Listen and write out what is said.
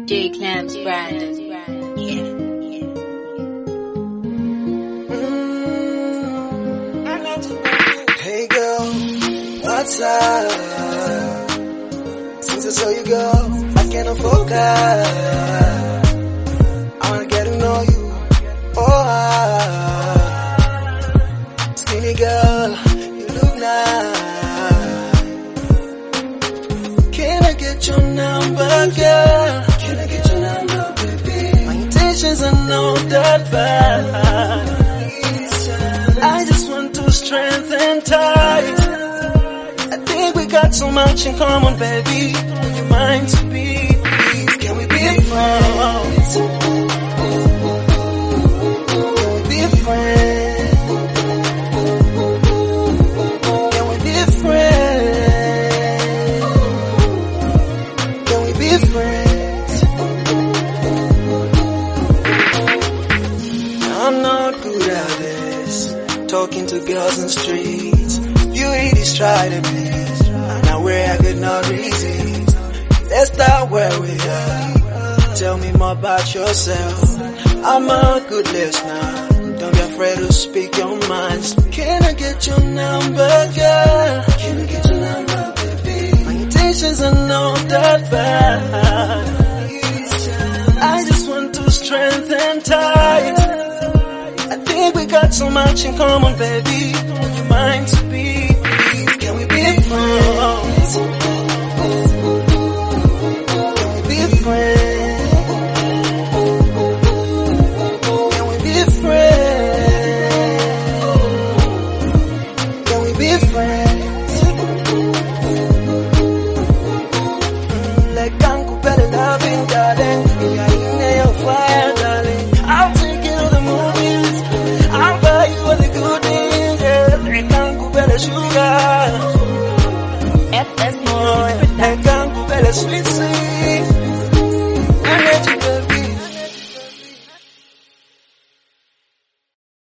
J Clams Brandon. Hey girl, what's up? Since I saw you go, I cannot focus. I wanna get to know you. Skinny girl, you look nice. Can I get your number, girl? Can I get your number, baby? My intentions are not that bad. I just want to strengthen ties. I think we got so much in common, baby. Would you mind to be? Please, can we be friends? Can we be friends? Can we be friends? Can we be friends? I'm not good at this, talking to girls in the streets. You eat this, try to please. Now where I could not resist. Let's start where we are. Tell me more about yourself. I'm a good listener. Don't be afraid to speak your mind. Can I get your number, girl? Can I get your number, baby? My intentions are not that bad. I just want to strengthen ties. I think we got so much in common, baby. Would you mind to be? Please, can we be friends? Can we be friends? Can we be friends? Can we be friends? Like Uncle Better loving, darling. You're in your fire, darling. I'll take you to the movies. I'll buy you all the good things, yeah. Like Uncle Better sugar. FS Like Uncle Better sweet